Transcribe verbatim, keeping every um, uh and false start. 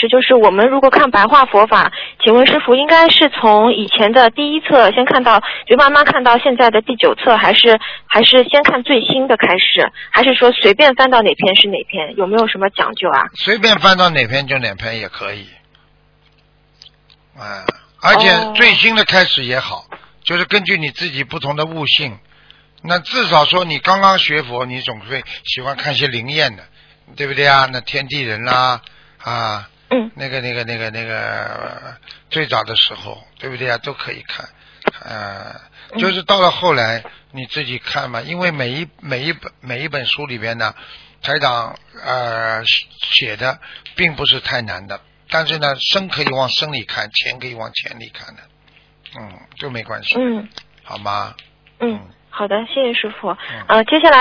师，就是我们如果看白话佛法，请问师父应该是从以前的第一册先看到，就慢慢看到现在的第九册，还是还是先看最新的开始，还是说随便翻到哪篇是哪篇？有没有什么讲究啊？ 随便翻到哪篇就哪篇也可以，啊，而且最新的开始也好，哦、就是根据你自己不同的悟性。那至少说你刚刚学佛，你总会喜欢看些灵验的，对不对啊？那天地人啦、啊，啊， 嗯， 那个那个那个那个最早的时候，对不对啊？都可以看，呃，就是到了后来你自己看嘛，因为每一每一本每一本书里边呢，台长呃写的并不是太难的，但是呢，深可以往深里看，浅可以往浅里看的，嗯，就没关系， 嗯， 好吗？ 嗯。好的，谢谢师傅。 嗯、 呃，接下来。